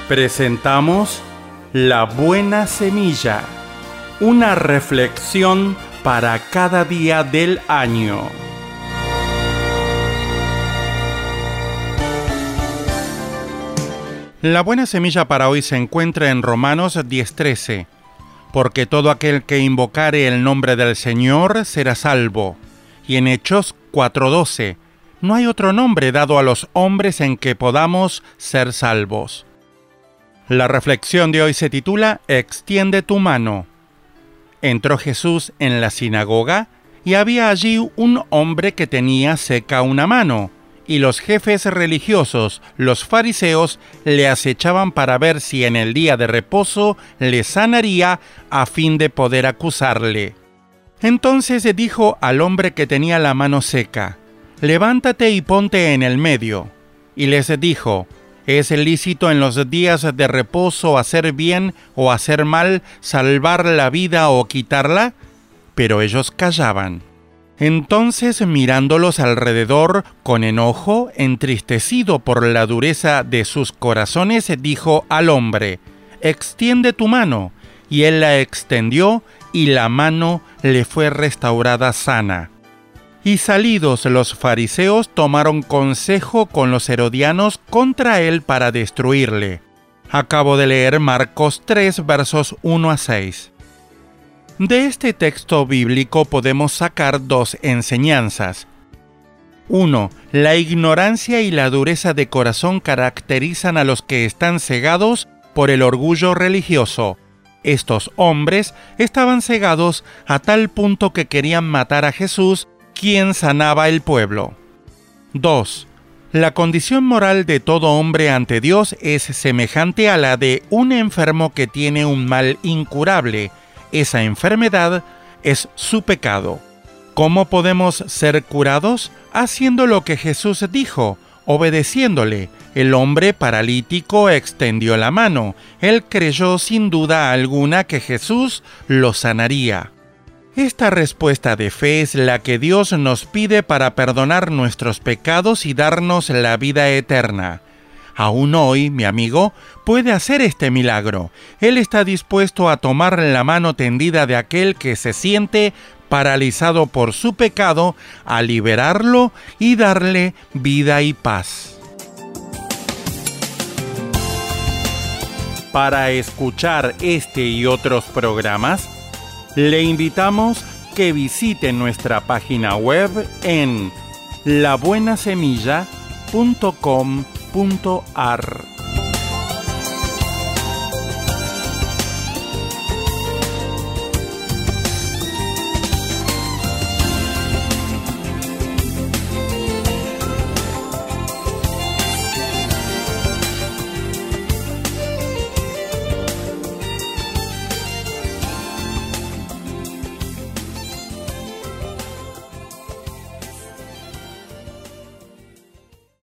Presentamos La Buena Semilla, una reflexión para cada día del año. La buena semilla para hoy se encuentra en Romanos 10:13. Porque todo aquel que invocare el nombre del Señor será salvo. Y en Hechos 4:12. No hay otro nombre dado a los hombres en que podamos ser salvos. La reflexión de hoy se titula Extiende tu mano. Entró Jesús en la sinagoga y había allí un hombre que tenía seca una mano, y los jefes religiosos, los fariseos, le acechaban para ver si en el día de reposo le sanaría a fin de poder acusarle. Entonces dijo al hombre que tenía la mano seca: levántate y ponte en el medio. Y les dijo: ¿es lícito en los días de reposo hacer bien o hacer mal, salvar la vida o quitarla? Pero ellos callaban. Entonces, mirándolos alrededor con enojo, entristecido por la dureza de sus corazones, dijo al hombre: extiende tu mano. Y él la extendió, y la mano le fue restaurada sana. Y salidos los fariseos tomaron consejo con los herodianos contra él para destruirle. Acabo de leer Marcos 3, versos 1 a 6. De este texto bíblico podemos sacar dos enseñanzas. 1. La ignorancia y la dureza de corazón caracterizan a los que están cegados por el orgullo religioso. Estos hombres estaban cegados a tal punto que querían matar a Jesús, quien sanaba el pueblo. 2. La condición moral de todo hombre ante Dios es semejante a la de un enfermo que tiene un mal incurable. Esa enfermedad es su pecado. ¿Cómo podemos ser curados? Haciendo lo que Jesús dijo, obedeciéndole. El hombre paralítico extendió la mano. Él creyó sin duda alguna que Jesús lo sanaría. Esta respuesta de fe es la que Dios nos pide para perdonar nuestros pecados y darnos la vida eterna. Aún hoy, mi amigo, puede hacer este milagro. Él está dispuesto a tomar la mano tendida de aquel que se siente paralizado por su pecado, a liberarlo y darle vida y paz. Para escuchar este y otros programas, le invitamos que visite nuestra página web en labuenasemilla.com.ar.